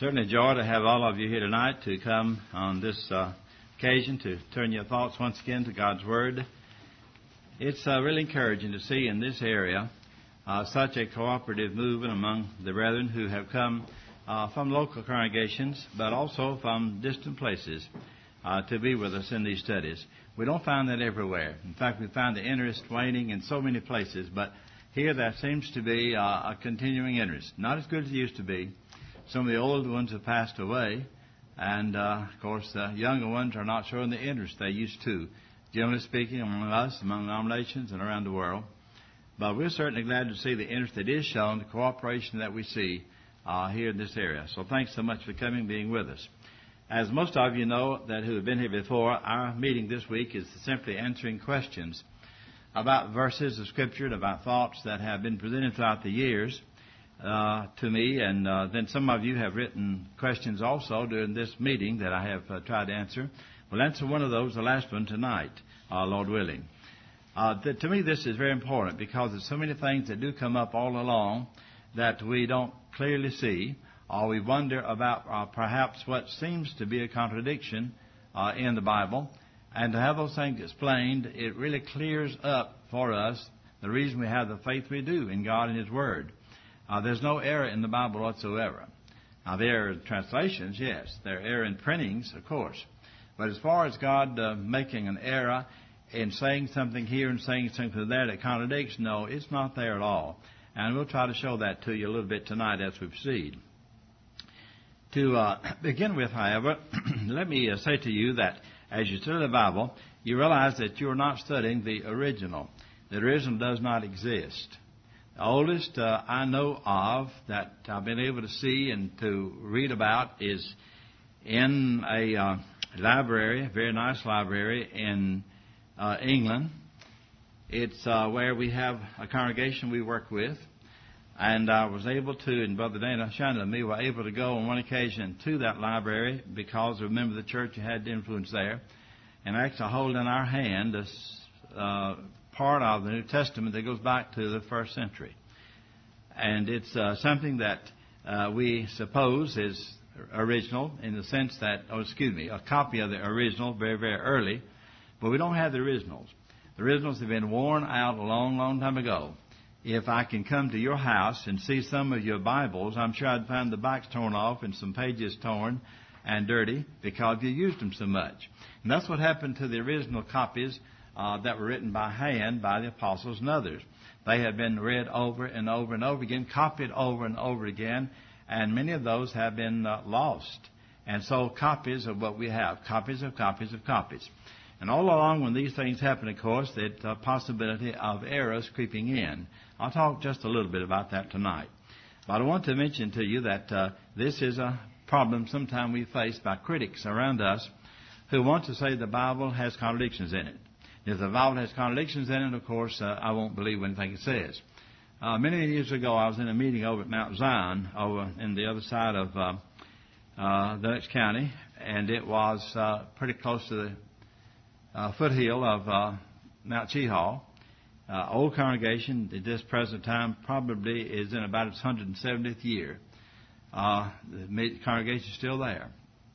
Certainly a joy to have all of you here tonight to come on this occasion to turn your thoughts once again to God's Word. It's really encouraging to see in this area such a cooperative movement among the brethren who have come from local congregations, but also from distant places to be with us in these studies. We don't find that everywhere. In fact, we find the interest waning in so many places, but here there seems to be a continuing interest. Not as good as it used to be. Some of the older ones have passed away, and of course the younger ones are not showing the interest they used to, generally speaking, among us, among denominations, and around the world. But we're certainly glad to see the interest that is shown, the cooperation that we see here in this area. So thanks so much for coming and being with us. As most of you know that who have been here before, our meeting this week is simply answering questions about verses of Scripture and about thoughts that have been presented throughout the years to me, and then some of you have written questions also during this meeting that I have tried to answer. We'll answer one of those, the last one, tonight, Lord willing. To me, this is very important because there's so many things that do come up all along that we don't clearly see, or we wonder about perhaps what seems to be a contradiction in the Bible. And to have those things explained, it really clears up for us the reason we have the faith we do in God and His Word. There's no error in the Bible whatsoever. Now, there are translations, yes. There are error in printings, of course. But as far as God making an error in saying something here and saying something there that contradicts, no, it's not there at all. And we'll try to show that to you a little bit tonight as we proceed. To begin with, however, let me say to you that as you study the Bible, you realize that you're not studying the original. The original does not exist. The oldest I know of that I've been able to see and to read about is in a library, a very nice library in England. It's where we have a congregation we work with. And I was able to, and Brother Dana Shannon and me were able to go on one occasion to that library because a member of the church had influence there, and actually hold in our hand this part of the New Testament that goes back to the first century. And it's something that we suppose is original in the sense that, a copy of the original very, very early, but we don't have the originals. The originals have been worn out a long, long time ago. If I can come to your house and see some of your Bibles, I'm sure I'd find the backs torn off and some pages torn and dirty because you used them so much. And that's what happened to the original copies that were written by hand by the apostles and others. They had been read over and over and over again, copied over and over again, and many of those have been lost. And so copies of what we have, copies of copies of copies. And all along when these things happen, of course, there's a possibility of errors creeping in. I'll talk just a little bit about that tonight. But I want to mention to you that this is a problem sometimes we face by critics around us who want to say the Bible has contradictions in it. If the Bible has contradictions in it, of course, I won't believe anything it says. Many years ago, I was in a meeting over at Mount Zion, over in the other side of Dutch County, and it was pretty close to the foothill of Mount Cheahaw. Old congregation at this present time probably is in about its 170th year. The congregation is still there.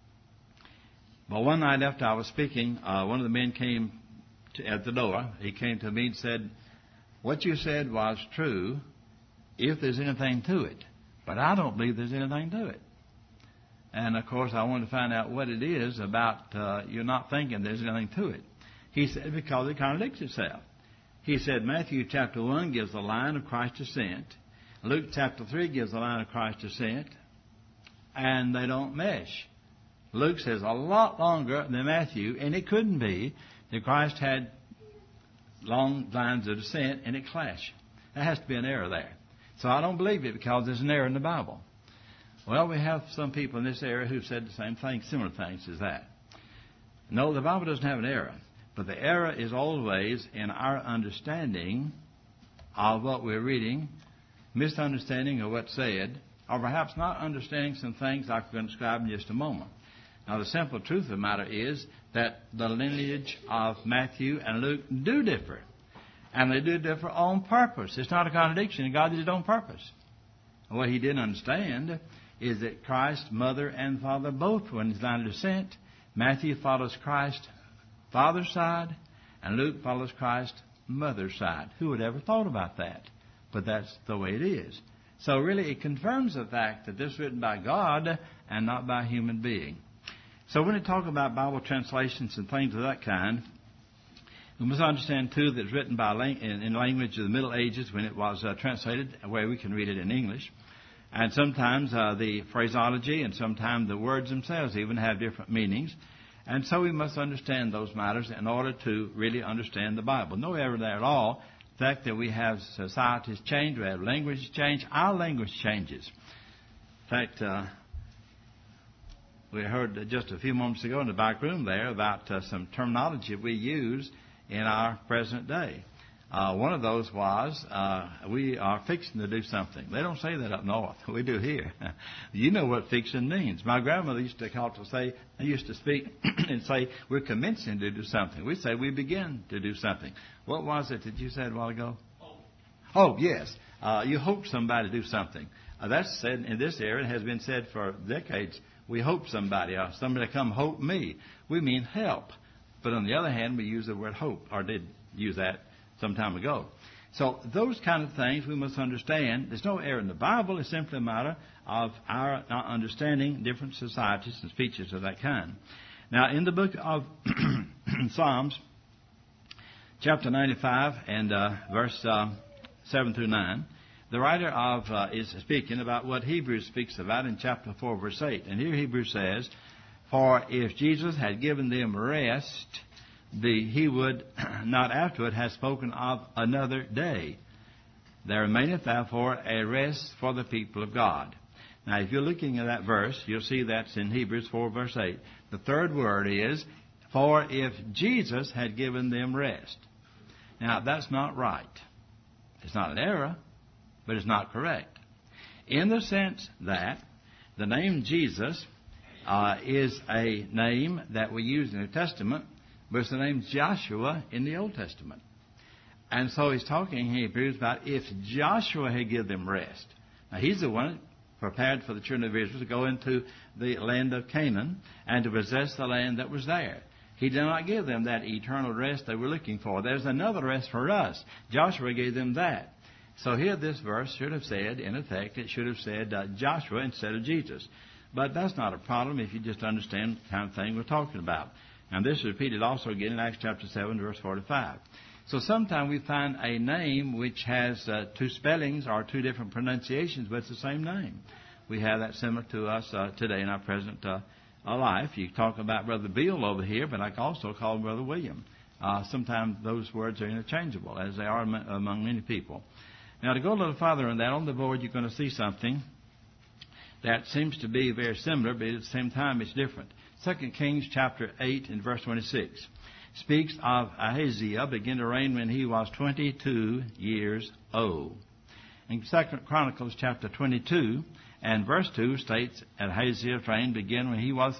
But one night after I was speaking, one of the men came at the door. He came to me and said, "What you said was true if there's anything to it, but I don't believe there's anything to it." And of course I wanted to find out what it is about you're not thinking there's anything to it. He said, because it contradicts itself. He said Matthew chapter 1 gives the line of Christ's descent. Luke chapter 3 gives the line of Christ's descent. And they don't mesh. Luke says a lot longer than Matthew, and it couldn't be that Christ had long lines of descent and it clashed. There has to be an error there. So I don't believe it because there's an error in the Bible. Well, we have some people in this area who've said the same thing, similar things as that. No, the Bible doesn't have an error. But the error is always in our understanding of what we're reading, misunderstanding of what's said, or perhaps not understanding some things like we're going to describe in just a moment. Now, the simple truth of the matter is that the lineage of Matthew and Luke do differ. And they do differ on purpose. It's not a contradiction. God did it on purpose. What He didn't understand is that Christ, mother and father, both were in his line of descent. Matthew follows Christ, father's side, and Luke follows Christ, mother's side. Who would ever thought about that? But that's the way it is. So really it confirms the fact that this was written by God and not by a human being. So when we talk about Bible translations and things of that kind, we must understand, too, that it's written in language of the Middle Ages when it was translated, where we can read it in English. And sometimes the phraseology and sometimes the words themselves even have different meanings. And so we must understand those matters in order to really understand the Bible. No error there at all. The fact that we have societies change, we have languages change, our language changes. In fact, we heard just a few moments ago in the back room there about some terminology we use in our present day. One of those was, we are fixing to do something. They don't say that up north. We do here. You know what fixing means. My grandmother used to speak and say, we're commencing to do something. We say we begin to do something. What was it that you said a while ago? Oh, yes. You hope somebody to do something. That's said in this area. It has been said for decades. We hope somebody, or somebody come hope me. We mean help. But on the other hand, we use the word hope, or did use that some time ago. So those kind of things we must understand. There's no error in the Bible. It's simply a matter of our not understanding different societies and speeches of that kind. Now, in the book of Psalms, chapter 95 and verse 7 through 9, the writer is speaking about what Hebrews speaks about in chapter 4, verse 8. And here Hebrews says, for if Jesus had given them rest, he would not afterward have spoken of another day. There remaineth therefore a rest for the people of God. Now, if you're looking at that verse, you'll see that's in Hebrews 4, verse 8. The third word is, for if Jesus had given them rest. Now, that's not right. It's not an error, but it's not correct. In the sense that the name Jesus is a name that we use in the New Testament, but it's the name Joshua in the Old Testament. And so he's talking in Hebrews about if Joshua had given them rest. Now, he's the one prepared for the children of Israel to go into the land of Canaan and to possess the land that was there. He did not give them that eternal rest they were looking for. There's another rest for us. Joshua gave them that. So here this verse should have said, in effect, it should have said Joshua instead of Jesus. But that's not a problem if you just understand the kind of thing we're talking about. And this is repeated also again in Acts chapter 7, verse 45. So sometimes we find a name which has two spellings or two different pronunciations, but it's the same name. We have that similar to us today in our present life. You talk about Brother Bill over here, but I can also call him Brother William. Sometimes those words are interchangeable, as they are among many people. Now, to go a little farther on that, on the board you're going to see something that seems to be very similar, but at the same time it's different. 2 Kings chapter 8 and verse 26 speaks of Ahaziah began to reign when he was 22 years old. In 2 Chronicles chapter 22 and verse 2 states Ahaziah's reign began when he was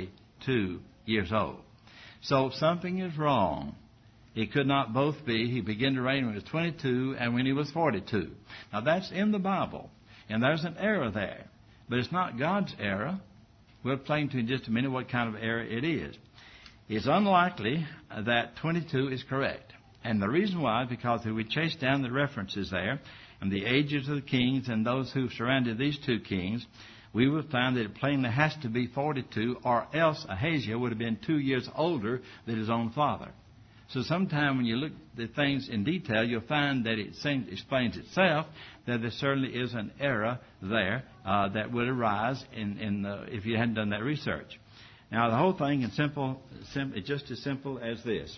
42 years old. So something is wrong. It could not both be. He began to reign when he was 22 and when he was 42. Now that's in the Bible, and there's an error there. But it's not God's error. We'll explain to you in just a minute what kind of error it is. It's unlikely that 22 is correct. And the reason why is because if we chase down the references there and the ages of the kings and those who surrounded these two kings, we will find that it plainly has to be 42, or else Ahaziah would have been 2 years older than his own father. So sometime when you look at things in detail, you'll find that it explains itself that there certainly is an error there that would arise if you hadn't done that research. Now, the whole thing is just as simple as this.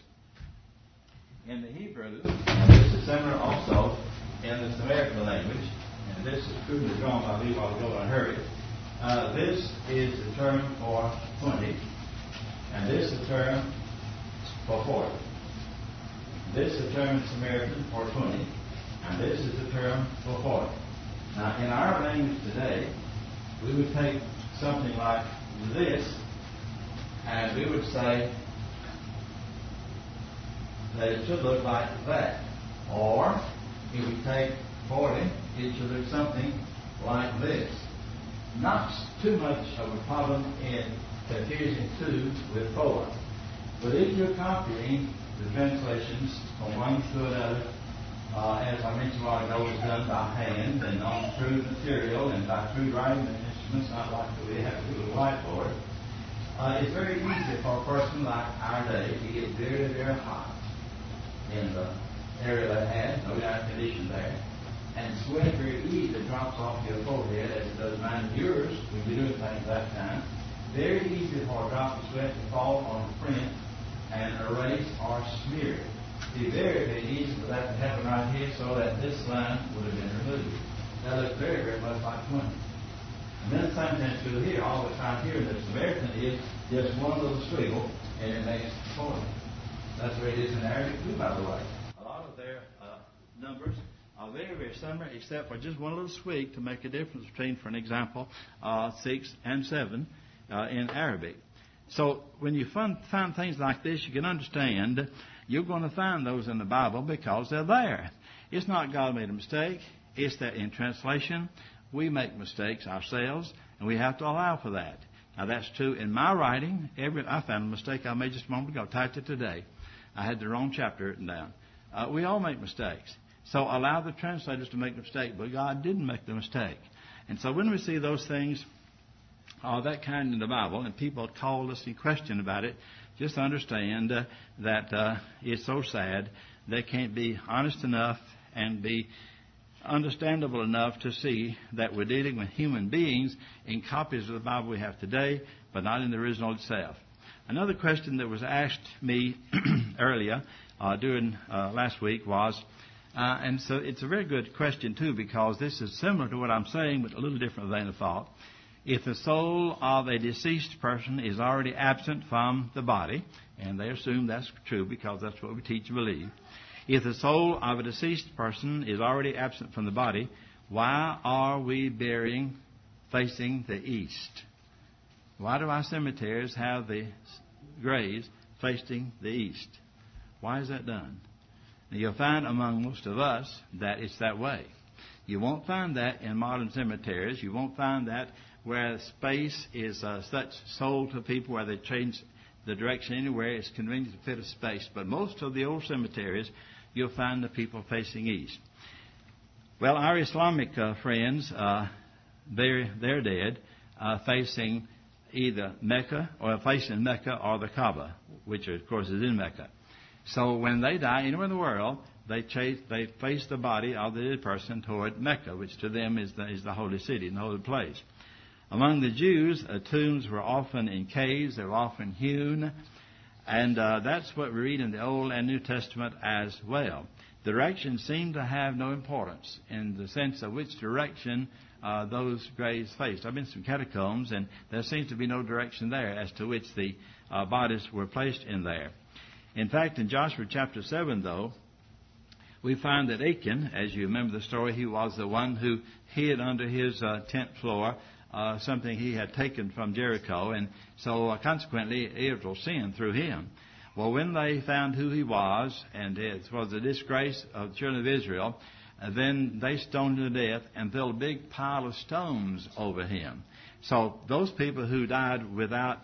In the Hebrew, and this is similar also in the Samaritan language, and this is crudely drawn by me while ago, I heard it. This is the term for 20, and this is the term for 40. This is the term in Samaritan for 20, and this is the term for 40. Now, in our language today, we would take something like this, and we would say that it should look like that. Or, if we take 40, it should look something like this. not too much of a problem in confusing 2 with 4. But if you're copying the translations from one to another, as I mentioned a while ago, was done by hand and on crude material and by crude writing instruments, not like we have to do with a whiteboard, it's very easy for a person like our day to get very, very hot in the area they had, no air conditioning there, and sweat very easily drops off your forehead as it does mine and yours when you're doing things that time. Very easy for a drop of sweat to fall on a print and erase or smear it. It'd be very, very easy for that to happen right here so that this line would have been removed. That looks very, very much like 20. And then the same thing to here. All the time here in this American is just one little squiggle and it makes 40. That's the way it is in Arabic too, by the way. A lot of their numbers are very, very similar, except for just one little swig to make a difference between, for an example, 6 and 7 in Arabic. So when you find things like this, you can understand you're going to find those in the Bible because they're there. It's not God made a mistake. It's that in translation, we make mistakes ourselves, and we have to allow for that. Now, that's true in my writing. I found a mistake I made just a moment ago. Typed it today. I had the wrong chapter written down. We all make mistakes. So allow the translators to make the mistake, but God didn't make the mistake. And so when we see those things, that kind in the Bible, and people call us and question about it, just understand that it's so sad they can't be honest enough and be understandable enough to see that we're dealing with human beings in copies of the Bible we have today, but not in the original itself. Another question that was asked me earlier during last week was, and so it's a very good question too, because this is similar to what I'm saying, but a little different vein of thought. If the soul of a deceased person is already absent from the body, and they assume that's true because that's what we teach and believe, if the soul of a deceased person is already absent from the body, why are we burying facing the east? Why do our cemeteries have the graves facing the east? Why is that done? Now, you'll find among most of us that it's that way. You won't find that in modern cemeteries. You won't find that where space is such sold to people where they change the direction anywhere. It's convenient to fit a space. But most of the old cemeteries, you'll find the people facing east. Well, our Islamic friends, they're dead facing either Mecca or facing Mecca or the Kaaba, which of course is in Mecca. So when they die anywhere in the world, they face the body of the dead person toward Mecca, which to them is the holy city and the holy place. Among the Jews, tombs were often in caves. They were often hewn. And that's what we read in the Old and New Testament as well. Directions seem to have no importance in the sense of which direction those graves faced. I've been to some catacombs, and there seems to be no direction there as to which the bodies were placed in there. In fact, in Joshua chapter 7, though, we find that Achan, as you remember the story, he was the one who hid under his tent floor something he had taken from Jericho, and so consequently Israel sinned through him. Well, when they found who he was, and it was a disgrace of the children of Israel, then they stoned him to death and filled a big pile of stones over him. So those people who died without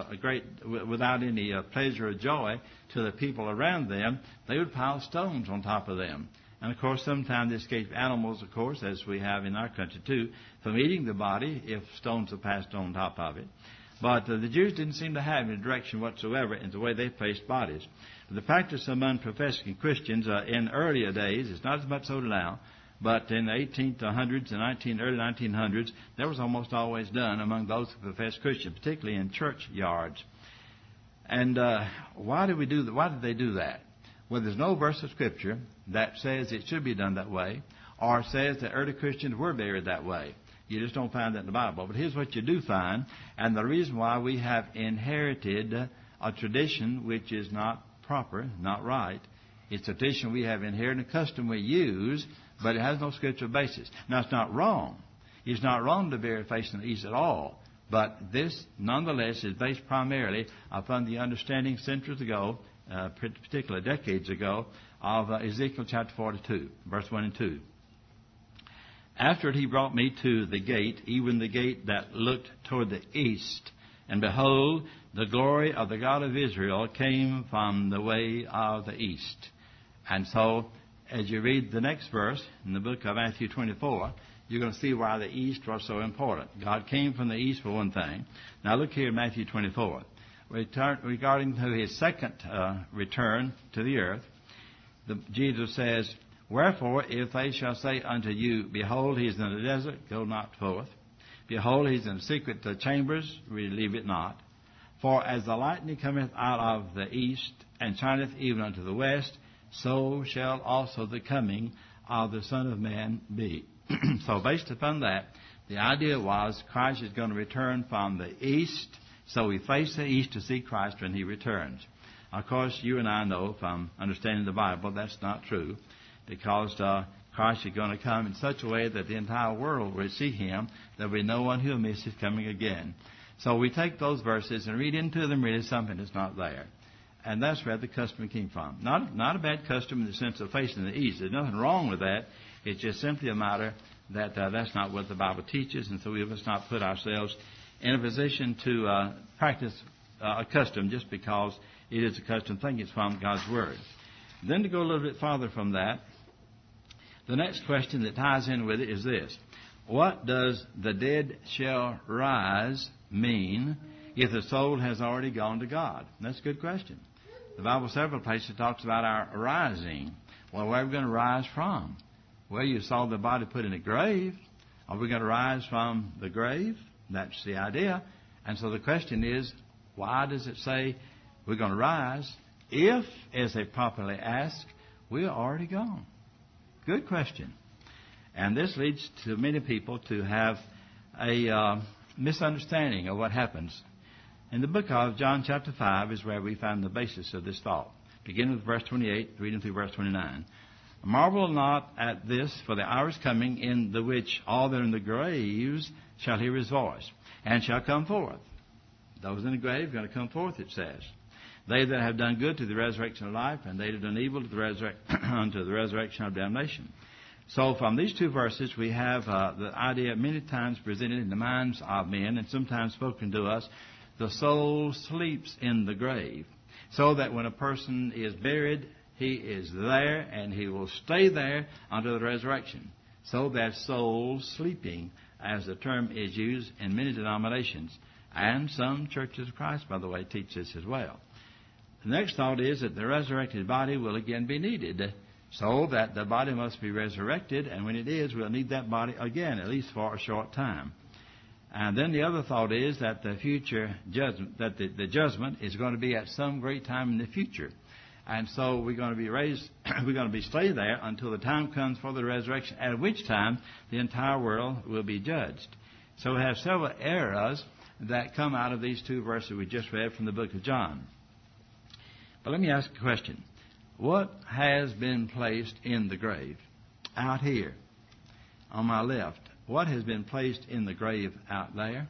any pleasure or joy to the people around them, they would pile stones on top of them. And of course, sometimes they escaped animals, of course, as we have in our country too, from eating the body if stones are passed on top of it. But the Jews didn't seem to have any direction whatsoever in the way they placed bodies. The practice among professing Christians in earlier days is not as much so now, but in the 1800s and early 1900s, that was almost always done among those who professed Christian, particularly in church yards. And why did they do that? Well, there's no verse of Scripture that says it should be done that way, or says that early Christians were buried that way. You just don't find that in the Bible. But here's what you do find, and the reason why we have inherited a tradition which is not proper, not right. It's a tradition we have inherited, a custom we use, but it has no scriptural basis. Now, it's not wrong. It's not wrong to bury facing the east at all. But this, nonetheless, is based primarily upon the understanding centuries ago, particularly decades ago, of Ezekiel chapter 42, verse 1 and 2. After it he brought me to the gate, even the gate that looked toward the east. And behold, the glory of the God of Israel came from the way of the east. And so, as you read the next verse in the book of Matthew 24, you're going to see why the east was so important. God came from the east for one thing. Now look here in Matthew 24. Regarding to his second return to the earth, Jesus says, Wherefore, if they shall say unto you, Behold, he is in the desert, go not forth. Behold, he is in secret chambers, relieve it not. For as the lightning cometh out of the east, and shineth even unto the west, so shall also the coming of the Son of Man be. So based upon that, the idea was Christ is going to return from the east, so we face the east to see Christ when he returns. Of course, you and I know from understanding the Bible that's not true, because Christ is going to come in such a way that the entire world will see him. There will be no one who will miss his coming again. So we take those verses and read into them really something that's not there. And that's where the custom came from. Not a bad custom in the sense of facing the east. There's nothing wrong with that. It's just simply a matter that that's not what the Bible teaches, and so we must not put ourselves in a position to practice a custom just because it is a custom thing. It's from God's Word. Then to go a little bit farther from that, the next question that ties in with it is this. What does the dead shall rise mean if the soul has already gone to God? And that's a good question. The Bible several places talks about our rising. Well, where are we going to rise from? Well, you saw the body put in a grave. Are we going to rise from the grave? That's the idea. And so the question is, why does it say we're going to rise if, as they properly ask, we are already gone? Good question. And this leads to many people to have a misunderstanding of what happens. In the book of John chapter 5 is where we find the basis of this thought. Beginning with verse 28, reading through verse 29. Marvel not at this, for the hour is coming in the which all that are in the graves shall hear his voice, and shall come forth. Those in the grave are going to come forth, it says. They that have done good to the resurrection of life, and they that have done evil to unto the resurrection of damnation. So from these two verses, we have the idea many times presented in the minds of men, and sometimes spoken to us. The soul sleeps in the grave, so that when a person is buried, he is there, and he will stay there until the resurrection. So that soul sleeping, as the term is used in many denominations, and some churches of Christ, by the way, teach this as well. The next thought is that the resurrected body will again be needed, so that the body must be resurrected, and when it is, we'll need that body again, at least for a short time. And then the other thought is that the future judgment, that the judgment is going to be at some great time in the future. And so we're going to be raised, we're going to be stay there until the time comes for the resurrection, at which time the entire world will be judged. So we have several errors that come out of these two verses we just read from the book of John. But let me ask a question. What has been placed in the grave? Out here, on my left. What has been placed in the grave out there?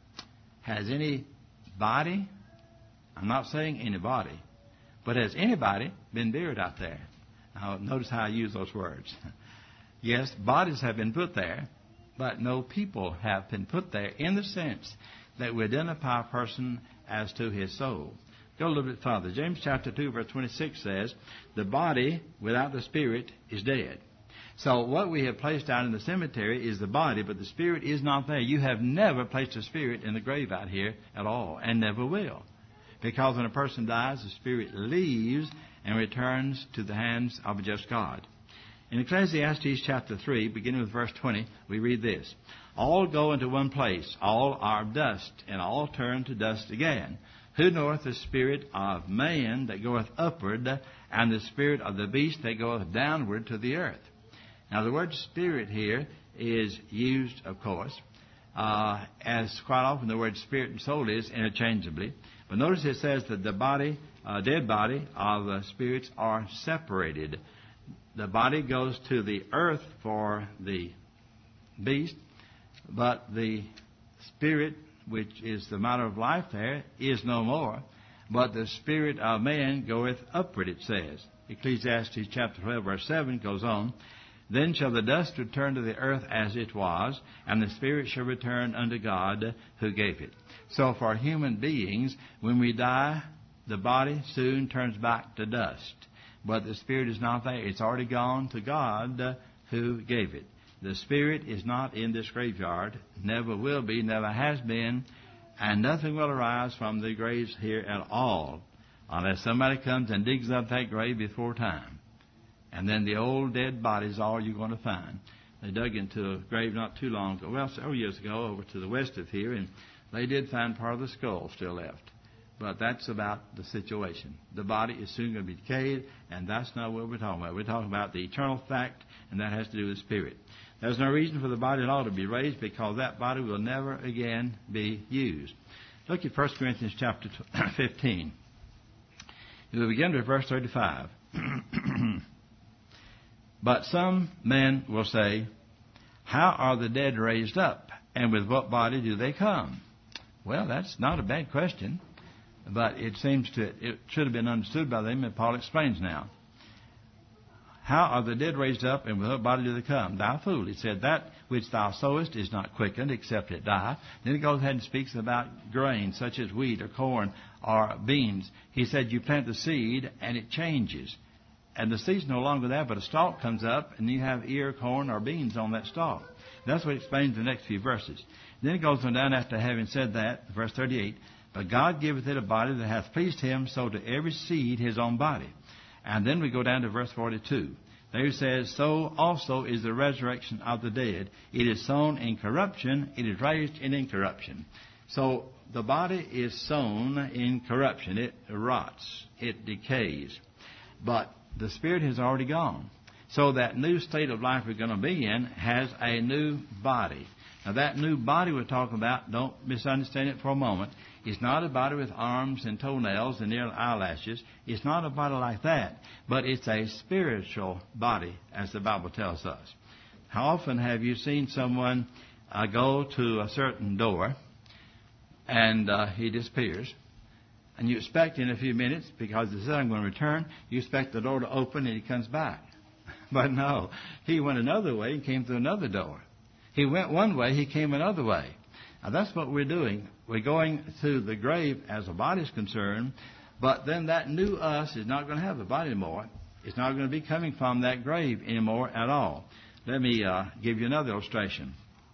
Has any body, I'm not saying anybody, but has anybody been buried out there? Now, notice how I use those words. Yes, bodies have been put there, but no people have been put there in the sense that we identify a person as to his soul. Go a little bit further. James chapter 2, verse 26 says, the body without the spirit is dead. So what we have placed out in the cemetery is the body, but the spirit is not there. You have never placed a spirit in the grave out here at all, and never will. Because when a person dies, the spirit leaves and returns to the hands of a just God. In Ecclesiastes chapter 3, beginning with verse 20, we read this. All go into one place, all are dust, and all turn to dust again. Who knoweth the spirit of man that goeth upward, and the spirit of the beast that goeth downward to the earth? Now the word spirit here is used, of course, as quite often the word spirit and soul is interchangeably. But notice it says that the body, dead body of the spirits are separated. The body goes to the earth for the beast, but the spirit, which is the matter of life there, is no more. But the spirit of man goeth upward, it says. Ecclesiastes chapter 12, verse 7 goes on. Then shall the dust return to the earth as it was, and the spirit shall return unto God who gave it. So for human beings, when we die, the body soon turns back to dust. But the spirit is not there. It's already gone to God who gave it. The spirit is not in this graveyard, never will be, never has been, and nothing will arise from the graves here at all, unless somebody comes and digs up that grave before time. And then the old dead body is all you're going to find. They dug into a grave not too long ago, well, several years ago, over to the west of here, and they did find part of the skull still left. But that's about the situation. The body is soon going to be decayed, and that's not what we're talking about. We're talking about the eternal fact, and that has to do with spirit. There's no reason for the body at all to be raised, because that body will never again be used. Look at 1 Corinthians chapter 15. We'll begin with verse 35. But some men will say, how are the dead raised up, and with what body do they come? Well, that's not a bad question, but it should have been understood by them, and Paul explains now. How are the dead raised up, and with what body do they come? Thou fool, he said, that which thou sowest is not quickened, except it die. Then he goes ahead and speaks about grain, such as wheat or corn or beans. He said, you plant the seed, and it changes. And the seed's no longer there, but a stalk comes up, and you have ear, corn, or beans on that stalk. That's what he explains in the next few verses. Then it goes on down after having said that, verse 38, but God giveth it a body that hath pleased him, so to every seed his own body. And then we go down to verse 42. There he says, so also is the resurrection of the dead. It is sown in corruption, it is raised in incorruption. So the body is sown in corruption. It rots, it decays. But the spirit has already gone. So that new state of life we're going to be in has a new body. Now that new body we're talking about, don't misunderstand it for a moment. It's not a body with arms and toenails and eyelashes. It's not a body like that. But it's a spiritual body, as the Bible tells us. How often have you seen someone go to a certain door and he disappears? And you expect in a few minutes, because he said, I'm going to return, you expect the door to open and he comes back. But no, he went another way and came through another door. He went one way, he came another way. Now that's what we're doing. We're going to the grave as a body is concerned, but then that new us is not going to have a body anymore. It's not going to be coming from that grave anymore at all. Let me give you another illustration.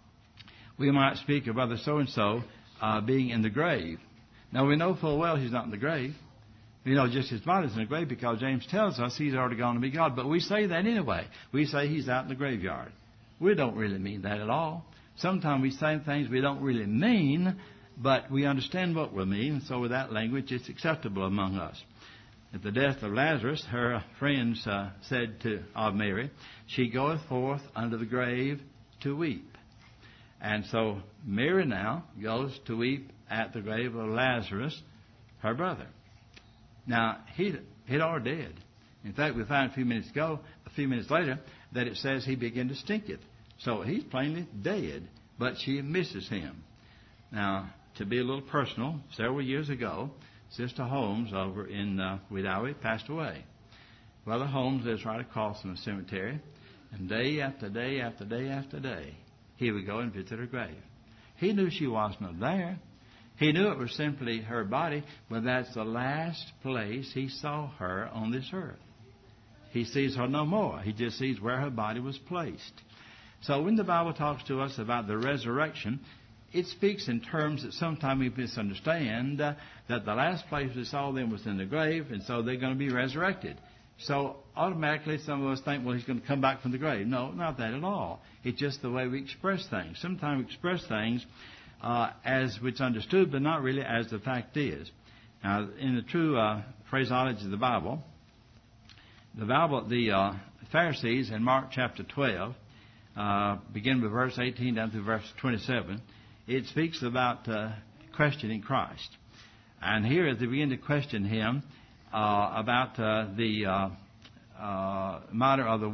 We might speak of Brother so-and-so being in the grave. Now, we know full well he's not in the grave. We know just his body's in the grave because James tells us he's already gone to be God. But we say that anyway. We say he's out in the graveyard. We don't really mean that at all. Sometimes we say things we don't really mean, but we understand what we mean. So with that language, it's acceptable among us. At the death of Lazarus, her friends said of Mary, she goeth forth unto the grave to weep. And so Mary now goes to weep at the grave of Lazarus, her brother. Now, he'd already dead. In fact, we find a few minutes later, that it says he began to stinketh. So he's plainly dead, but she misses him. Now, to be a little personal, several years ago, Sister Holmes over in Wedowee passed away. Brother Holmes lives right across from the cemetery, and day after day after day after day, he would go and visit her grave. He knew she wasn't there. He knew it was simply her body, but that's the last place he saw her on this earth. He sees her no more. He just sees where her body was placed. So when the Bible talks to us about the resurrection, it speaks in terms that sometimes we misunderstand, that the last place we saw them was in the grave, and so they're going to be resurrected. So automatically some of us think, well, he's going to come back from the grave. No, not that at all. It's just the way we express things. Sometimes we express things as it's understood, but not really as the fact is. Now, in the true phraseology of the Bible, the Pharisees in Mark chapter 12, begin with verse 18 down through verse 27, it speaks about questioning Christ. And here, as they begin to question him about the matter of the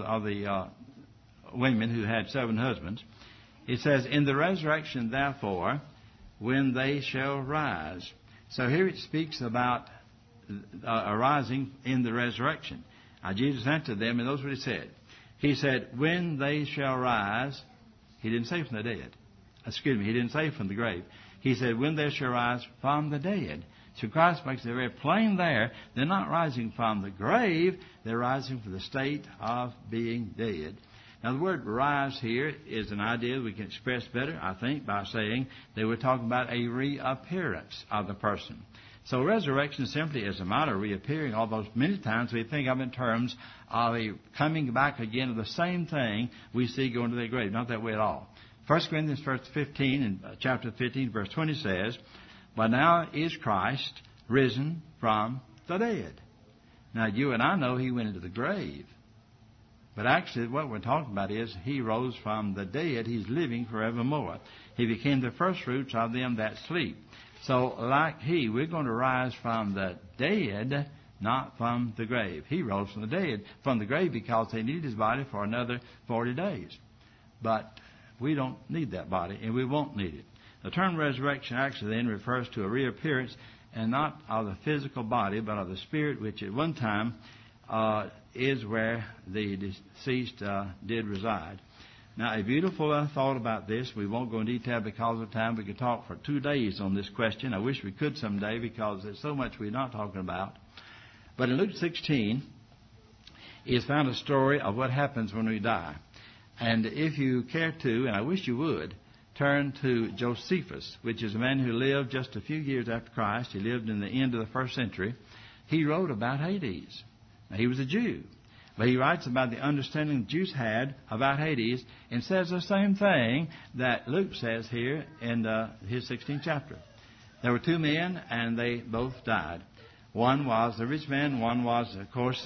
women who had 7 husbands, it says, in the resurrection, therefore, when they shall rise. So here it speaks about arising in the resurrection. Now, Jesus answered them, and those what he said. He said, when they shall rise, he didn't say from the dead. Excuse me, he didn't say from the grave. He said, when they shall rise from the dead. So Christ makes it very plain there. They're not rising from the grave. They're rising from the state of being dead. Now, the word rise here is an idea we can express better, I think, by saying they were talking about a reappearance of the person. So resurrection simply is a matter of reappearing, although many times we think of it in terms of a coming back again of the same thing we see going to the grave. Not that way at all. 1 Corinthians chapter 15, verse 20 says, but now is Christ risen from the dead. Now, you and I know he went into the grave. But actually, what we're talking about is he rose from the dead. He's living forevermore. He became the first fruits of them that sleep. So, like we're going to rise from the dead, not from the grave. He rose from the grave because they needed his body for another 40 days. But we don't need that body, and we won't need it. The term resurrection actually then refers to a reappearance, and not of the physical body, but of the spirit, which at one time is where the deceased did reside. Now, a beautiful thought about this. We won't go in detail because of time. We could talk for 2 days on this question. I wish we could someday because there's so much we're not talking about. But in Luke 16 is found a story of what happens when we die. And if you care to, and I wish you would, turn to Josephus, which is a man who lived just a few years after Christ. He lived in the end of the first century. He wrote about Hades. Now, he was a Jew. But he writes about the understanding the Jews had about Hades and says the same thing that Luke says here in his 16th chapter. There were 2 men, and they both died. One was the rich man. One was, of course,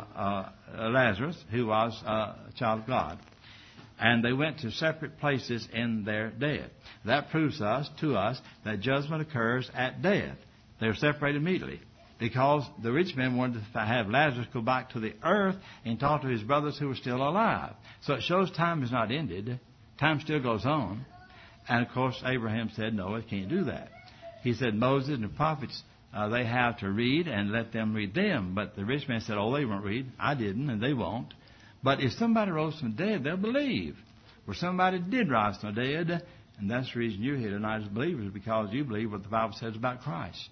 Lazarus, who was a child of God. And they went to separate places in their death. That proves to us that judgment occurs at death. They were separated immediately, because the rich man wanted to have Lazarus go back to the earth and talk to his brothers who were still alive. So it shows time is not ended. Time still goes on. And, of course, Abraham said, no, it can't do that. He said Moses and the prophets, they have to read and let them read them. But the rich man said, oh, they won't read. I didn't, and they won't. But if somebody rose from the dead, they'll believe. Well, somebody did rise from the dead, and that's the reason you're here tonight as believers, because you believe what the Bible says about Christ.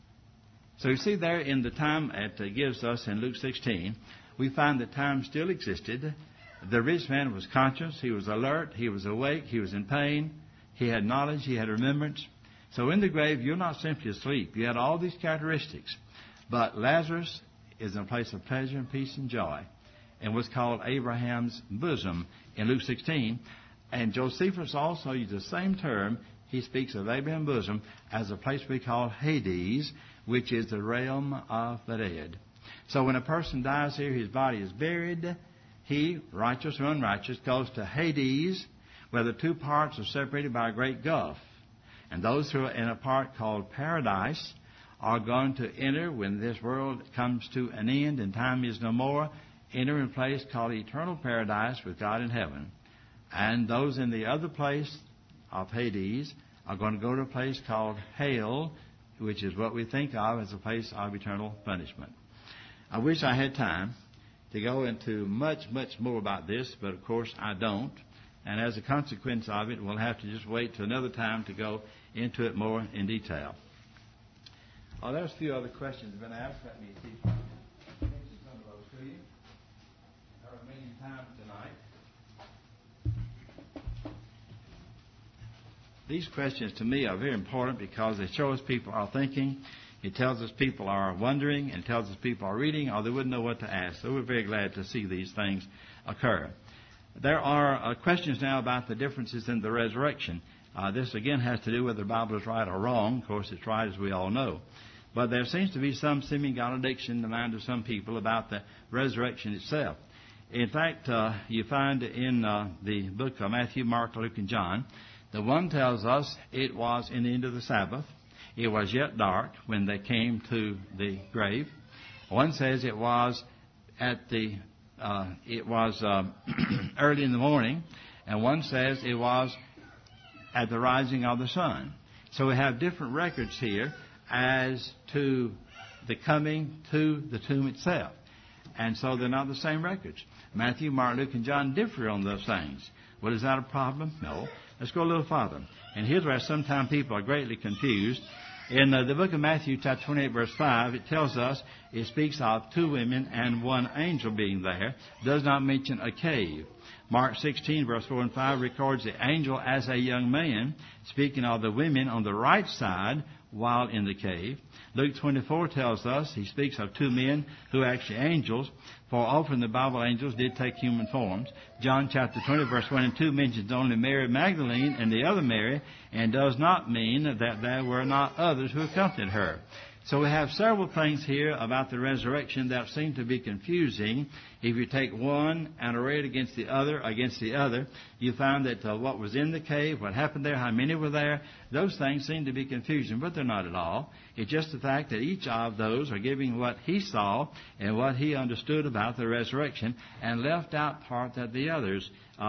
So you see there in the time it gives us in Luke 16, we find that time still existed. The rich man was conscious. He was alert. He was awake. He was in pain. He had knowledge. He had remembrance. So in the grave, you're not simply asleep. You had all these characteristics. But Lazarus is in a place of pleasure and peace and joy, and was called Abraham's bosom in Luke 16. And Josephus also used the same term. He speaks of Abraham's bosom as a place we call Hades, which is the realm of the dead. So when a person dies here, his body is buried. He, righteous or unrighteous, goes to Hades, where the 2 parts are separated by a great gulf. And those who are in a part called paradise are going to enter when this world comes to an end and time is no more, enter in a place called eternal paradise with God in heaven. And those in the other place of Hades are going to go to a place called hell, which is what we think of as a place of eternal punishment. I wish I had time to go into much, much more about this, but of course I don't. And as a consequence of it, we'll have to just wait till another time to go into it more in detail. Oh, there's a few other questions that have been asked. Let me see if I can mention some of those to you. Our remaining time tonight. These questions to me are very important because they show us people are thinking. It tells us people are wondering, and tells us people are reading, or they wouldn't know what to ask. So we're very glad to see these things occur. There are questions now about the differences in the resurrection. This again has to do whether the Bible is right or wrong. Of course, it's right, as we all know. But there seems to be some seeming contradiction in the mind of some people about the resurrection itself. In fact, you find in the book of Matthew, Mark, Luke, and John, the one tells us it was in the end of the Sabbath. It was yet dark when they came to the grave. One says it was early in the morning, and one says it was at the rising of the sun. So we have different records here as to the coming to the tomb itself. And so they're not the same records. Matthew, Mark, Luke, and John differ on those things. Well, is that a problem? No. Let's go a little farther. And here's where sometimes people are greatly confused. In the book of Matthew, chapter 28, verse 5, it tells us, it speaks of 2 women and 1 angel being there. Does not mention a cave. Mark 16, verse 4 and 5 records the angel as a young man, speaking of the women on the right side while in the cave. Luke 24 tells us, he speaks of 2 men who are actually angels, for often the Bible angels did take human forms. John chapter 20, verse 1 and 2 mentions only Mary Magdalene and the other Mary, and does not mean that there were not others who accompanied her. So we have several things here about the resurrection that seem to be confusing. If you take one and array it against the other, you find that what was in the cave, what happened there, how many were there, those things seem to be confusing, but they're not at all. It's just the fact that each of those are giving what he saw and what he understood about the resurrection, and left out part that the others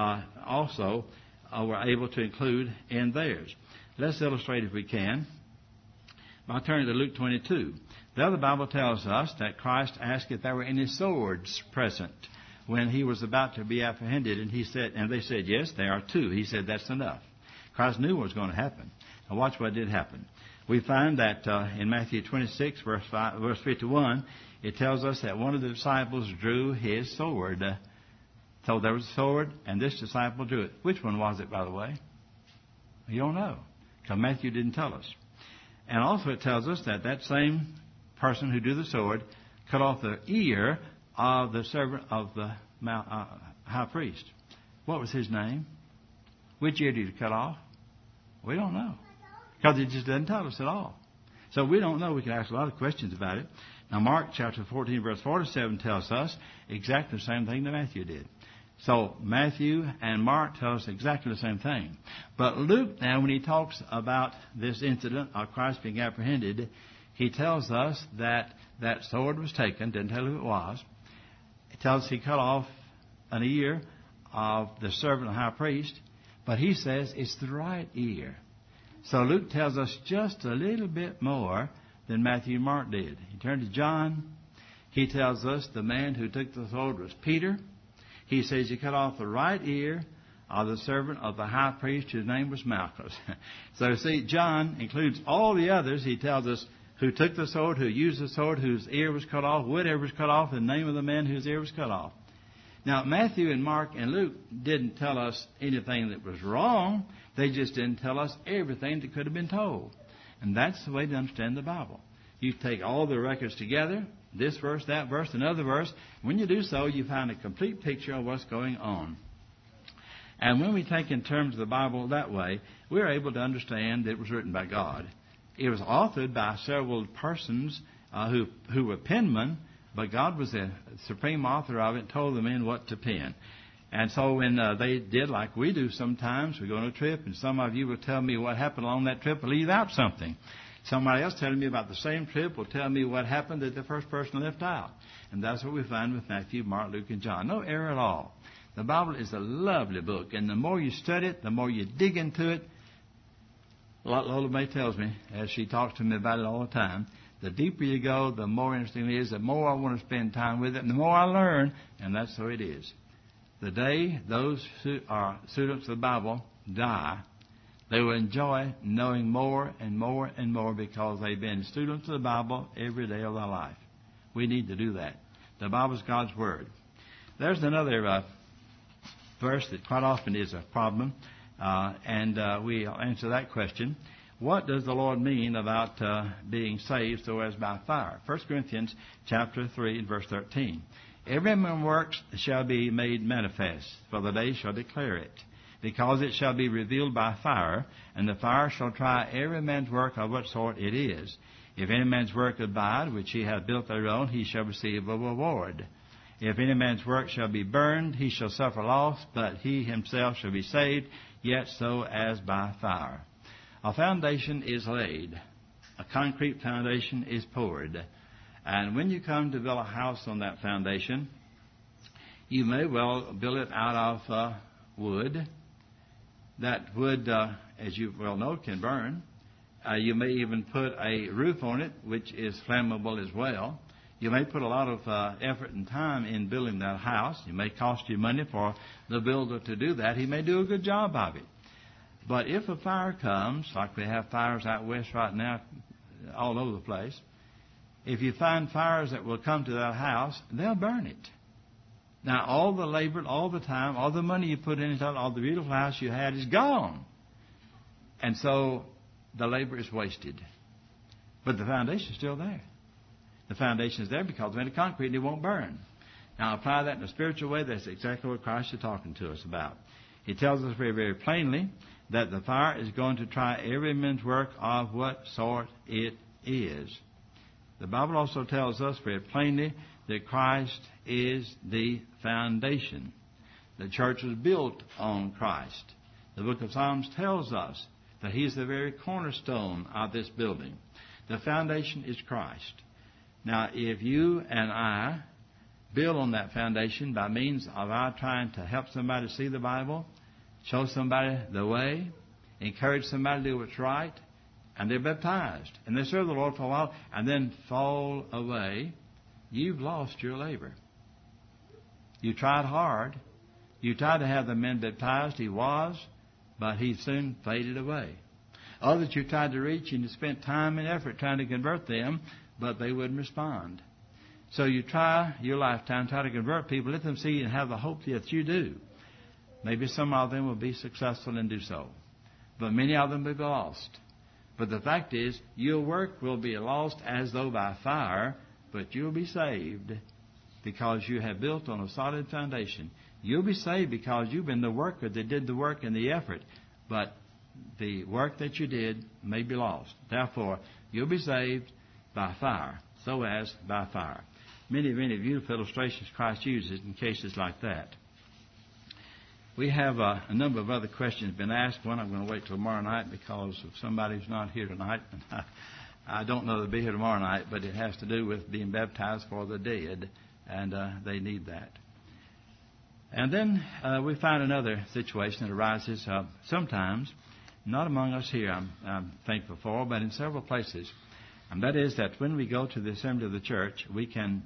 also were able to include in theirs. Let's illustrate if we can. I'll turn to Luke 22. The other Bible tells us that Christ asked if there were any swords present when he was about to be apprehended, and they said, yes, there are 2. He said, that's enough. Christ knew what was going to happen. Now watch what did happen. We find that in Matthew 26, verse 51, it tells us that one of the disciples drew his sword. So there was a sword, and this disciple drew it. Which one was it, by the way? You don't know, because Matthew didn't tell us. And also it tells us that that same person who drew the sword cut off the ear of the servant of the high priest. What was his name? Which ear did he cut off? We don't know, because it just doesn't tell us at all. So we don't know. We can ask a lot of questions about it. Now Mark chapter 14, verse 47 tells us exactly the same thing that Matthew did. So Matthew and Mark tell us exactly the same thing. But Luke now, when he talks about this incident of Christ being apprehended, he tells us that that sword was taken. Didn't tell who it was. It tells us he cut off an ear of the servant of the high priest. But he says it's the right ear. So Luke tells us just a little bit more than Matthew and Mark did. He turned to John. He tells us the man who took the sword was Peter. He says he cut off the right ear of the servant of the high priest whose name was Malchus. So see, John includes all the others. He tells us who took the sword, who used the sword, whose ear was cut off, whatever was cut off, the name of the man whose ear was cut off. Now, Matthew and Mark and Luke didn't tell us anything that was wrong. They just didn't tell us everything that could have been told. And that's the way to understand the Bible. You take all the records together, this verse, that verse, another verse. When you do so, you find a complete picture of what's going on. And when we think in terms of the Bible that way, we're able to understand that it was written by God. It was authored by several persons who were penmen, but God was the supreme author of it and told the men what to pen. And so when they did like we do sometimes, we go on a trip, and some of you will tell me what happened along that trip, will leave out something. Somebody else telling me about the same trip will tell me what happened that the first person left out. And that's what we find with Matthew, Mark, Luke, and John. No error at all. The Bible is a lovely book, and the more you study it, the more you dig into it. Lola May tells me, as she talks to me about it all the time, the deeper you go, the more interesting it is, the more I want to spend time with it, and the more I learn, and that's the way it is. The day those who are students of the Bible die, they will enjoy knowing more and more and more because they've been students of the Bible every day of their life. We need to do that. The Bible is God's Word. There's another verse that quite often is a problem, and we answer that question. What does the Lord mean about being saved so as by fire? 1 Corinthians chapter 3 and verse 13. Every man's works shall be made manifest, for the day shall declare it, because it shall be revealed by fire, and the fire shall try every man's work of what sort it is. If any man's work abide, which he hath built thereon, he shall receive a reward. If any man's work shall be burned, he shall suffer loss, but he himself shall be saved, yet so as by fire. A foundation is laid. A concrete foundation is poured. And when you come to build a house on that foundation, you may well build it out of wood. That wood, as you well know, can burn. You may even put a roof on it, which is flammable as well. You may put a lot of effort and time in building that house. It may cost you money for the builder to do that. He may do a good job of it. But if a fire comes, like we have fires out west right now all over the place, if you find fires that will come to that house, they'll burn it. Now, all the labor, all the time, all the money you put into it, all the beautiful house you had is gone. And so the labor is wasted. But the foundation is still there. The foundation is there because it's made of concrete and it won't burn. Now, apply that in a spiritual way. That's exactly what Christ is talking to us about. He tells us very, very plainly that the fire is going to try every man's work of what sort it is. The Bible also tells us very plainly that Christ is the foundation. The church was built on Christ. The book of Psalms tells us that He is the very cornerstone of this building. The foundation is Christ. Now, if you and I build on that foundation by means of our trying to help somebody see the Bible, show somebody the way, encourage somebody to do what's right, and they're baptized, and they serve the Lord for a while, and then fall away, you've lost your labor. You tried hard. You tried to have the men baptized. He was, but he soon faded away. Others you tried to reach, and you spent time and effort trying to convert them, but they wouldn't respond. So you try your lifetime, try to convert people, let them see and have the hope that you do. Maybe some of them will be successful and do so, but many of them will be lost. But the fact is, your work will be lost as though by fire, but you'll be saved because you have built on a solid foundation. You'll be saved because you've been the worker that did the work and the effort, but the work that you did may be lost. Therefore, you'll be saved by fire, so as by fire. Many beautiful illustrations Christ uses in cases like that. We have a number of other questions been asked. One I'm going to wait till tomorrow night because of somebody who's not here tonight. I don't know they'll be here tomorrow night, but it has to do with being baptized for the dead, and they need that. And then we find another situation that arises sometimes, not among us here, I'm thankful for, but in several places. And that is that when we go to the assembly of the church, we can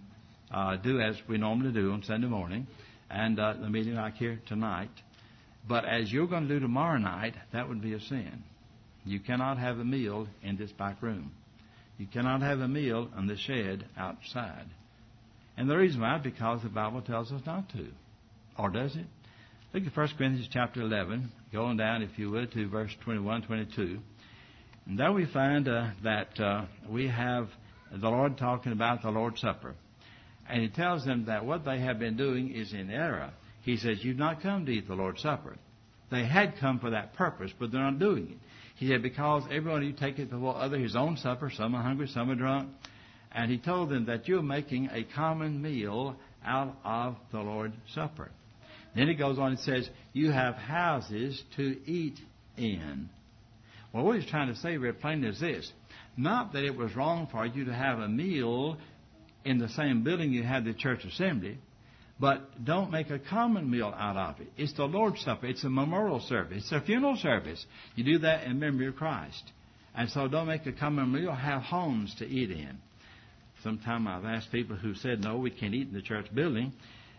do as we normally do on Sunday morning, and the meeting like here tonight. But as you're going to do tomorrow night, that would be a sin. You cannot have a meal in this back room. You cannot have a meal in the shed outside. And the reason why is because the Bible tells us not to. Or does it? Look at 1 Corinthians chapter 11, going down, if you would, to verse 21, 22. And there we find that we have the Lord talking about the Lord's Supper. And He tells them that what they have been doing is in error. He says, you've not come to eat the Lord's Supper. They had come for that purpose, but they're not doing it. He said, because everyone of you take it before other his own supper. Some are hungry, some are drunk. And He told them that you're making a common meal out of the Lord's Supper. Then He goes on and says, you have houses to eat in. Well, what He's trying to say very plainly is this. Not that it was wrong for you to have a meal in the same building you had the church assembly, but don't make a common meal out of it. It's the Lord's Supper. It's a memorial service. It's a funeral service. You do that in memory of Christ. And so don't make a common meal. Have homes to eat in. Sometime I've asked people who said, no, we can't eat in the church building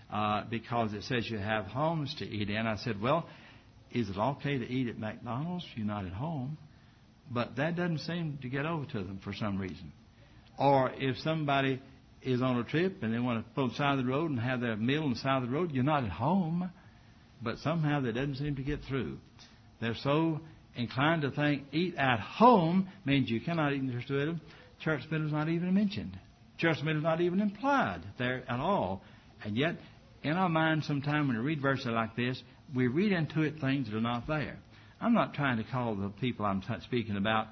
because it says you have homes to eat in. I said, well, is it okay to eat at McDonald's? You're not at home. But that doesn't seem to get over to them for some reason. Or if somebody is on a trip and they want to pull on the side of the road and have their meal on the side of the road, you're not at home. But somehow that doesn't seem to get through. They're so inclined to think eat at home means you cannot eat in the church building. Church building is not even mentioned. Church building is not even implied there at all. And yet, in our mind, sometime when we read verses like this, we read into it things that are not there. I'm not trying to call the people I'm speaking about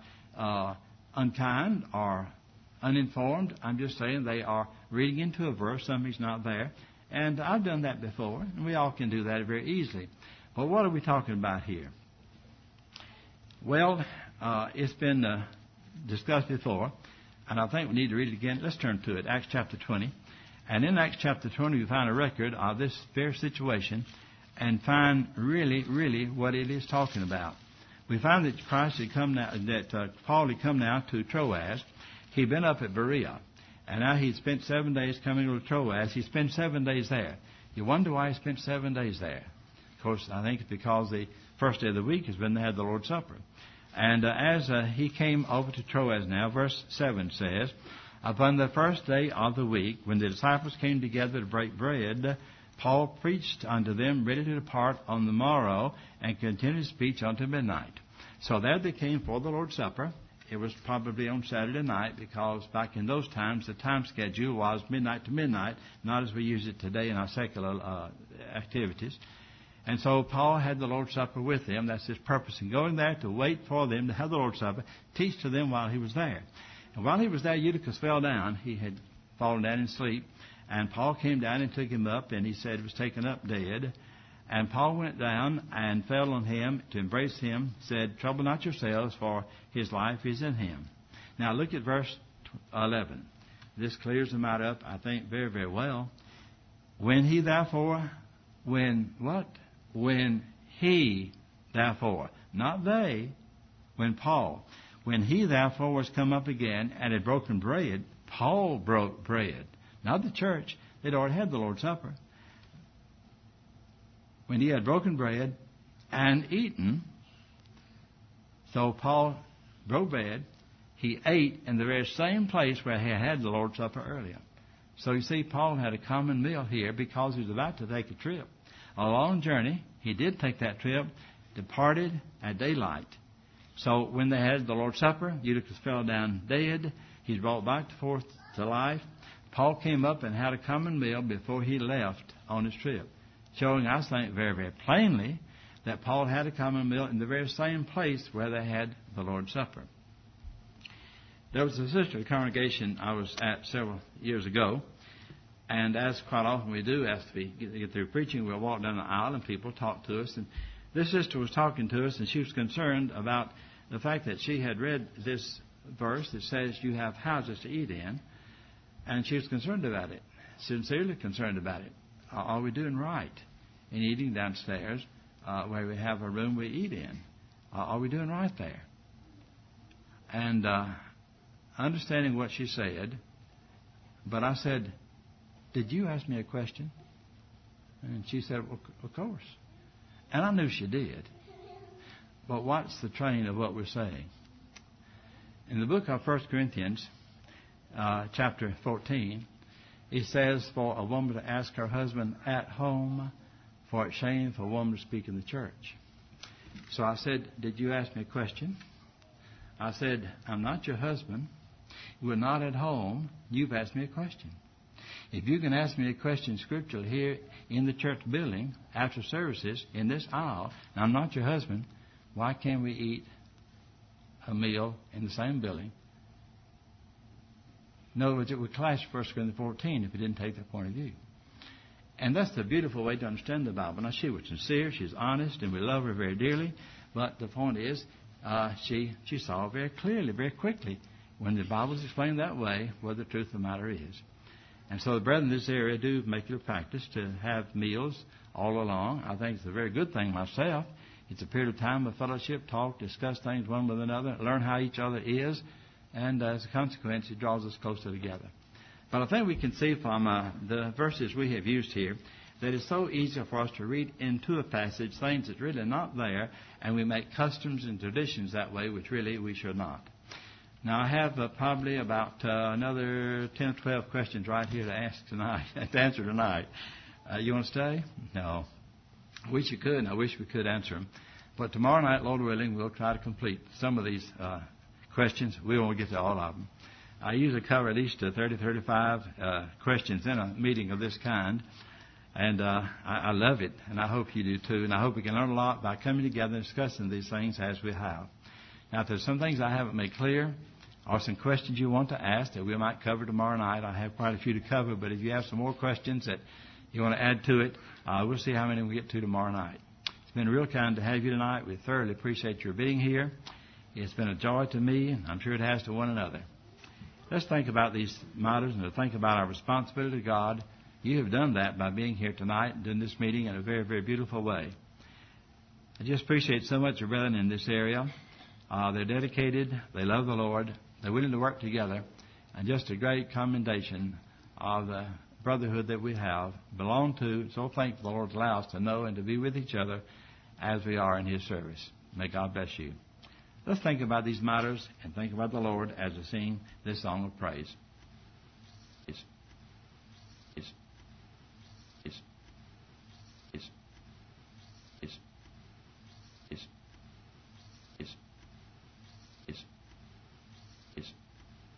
unkind or uninformed. I'm just saying they are reading into a verse, something's not there. And I've done that before, and we all can do that very easily. But what are we talking about here? Well, it's been discussed before, and I think we need to read it again. Let's turn to it, Acts chapter 20. And in Acts chapter 20, we find a record of this very situation and find really what it is talking about. We find that Paul had come now to Troas. He'd been up at Berea. And now he'd spent 7 days coming to Troas. He spent 7 days there. You wonder why he spent 7 days there. Of course, I think it's because the first day of the week is when they had the Lord's Supper. And as he came over to Troas now, verse 7 says, upon the first day of the week, when the disciples came together to break bread, Paul preached unto them, ready to depart on the morrow, and continued speech unto midnight. So there they came for the Lord's Supper. It was probably on Saturday night, because back in those times the time schedule was midnight to midnight, not as we use it today in our secular activities. And so Paul had the Lord's Supper with them. That's his purpose in going there, to wait for them to have the Lord's Supper, teach to them while he was there. And while he was there, Eutychus fell down. He had fallen down in sleep. And Paul came down and took him up, and he said he was taken up dead. And Paul went down and fell on him to embrace him, said, trouble not yourselves, for his life is in him. Now look at verse 11. This clears the matter up, I think, very, very well. When he therefore, when he therefore, not they, when he therefore was come up again and had broken bread, Paul broke bread, not the church. They'd already had the Lord's Supper. When he had broken bread and eaten, so Paul broke bread, he ate in the very same place where he had the Lord's Supper earlier. So you see, Paul had a common meal here because he was about to take a trip. A long journey. He did take that trip, departed at daylight. So when they had the Lord's Supper, Eutychus fell down dead. He's brought back forth to life. Paul came up and had a common meal before he left on his trip, showing, I think, very, very plainly that Paul had a common meal in the very same place where they had the Lord's Supper. There was a sister congregation I was at several years ago, and as quite often we do, after we get through preaching, we'll walk down the aisle and people talk to us. And this sister was talking to us, and she was concerned about the fact that she had read this verse that says you have houses to eat in, and she was concerned about it, sincerely concerned about it. Are we doing right in eating downstairs where we have a room we eat in? Are we doing right there? And understanding what she said, but I said, did you ask me a question? And she said, well, of course. And I knew she did. But what's the train of what we're saying? In the book of 1 Corinthians, chapter 14, he says for a woman to ask her husband at home, for it's shame for a woman to speak in the church. So I said, did you ask me a question? I said, I'm not your husband. We're not at home. You've asked me a question. If you can ask me a question scripturally here in the church building, after services, in this aisle, and I'm not your husband, why can't we eat a meal in the same building? In other words, it would clash 1 Corinthians 14 if we didn't take that point of view. And that's the beautiful way to understand the Bible. Now, she was sincere, she's honest, and we love her very dearly. But the point is, she saw very clearly, very quickly, when the Bible is explained that way, what the truth of the matter is. And so the brethren in this area do make it a practice to have meals all along. I think it's a very good thing myself. It's a period of time of fellowship, talk, discuss things one with another, learn how each other is, and as a consequence, it draws us closer together. But I think we can see from the verses we have used here that it's so easy for us to read into a passage things that's really not there, and we make customs and traditions that way, which really we should not. Now, I have probably about another 10 or 12 questions right here to ask tonight, to answer tonight. You want to stay? No. I wish you could, and I wish we could answer them. But tomorrow night, Lord willing, we'll try to complete some of these questions. We won't get to all of them. I usually cover at least 30, 35 questions in a meeting of this kind. And I love it, and I hope you do too. And I hope we can learn a lot by coming together and discussing these things as we have. Now, if there's some things I haven't made clear, or some questions you want to ask that we might cover tomorrow night, I have quite a few to cover. But if you have some more questions that you want to add to it, we'll see how many we get to tomorrow night. It's been real kind to have you tonight. We thoroughly appreciate your being here. It's been a joy to me, and I'm sure it has to one another. Let's think about these matters and to think about our responsibility to God. You have done that by being here tonight and doing this meeting in a very, very beautiful way. I just appreciate so much your brethren in this area. They're dedicated. They love the Lord. They're willing to work together. and just a great commendation of the brotherhood that we have belonged to. So thankful the Lord allows us to know and to be with each other as we are in His service. May God bless you. Let's think about these matters and think about the Lord as we sing this song of praise.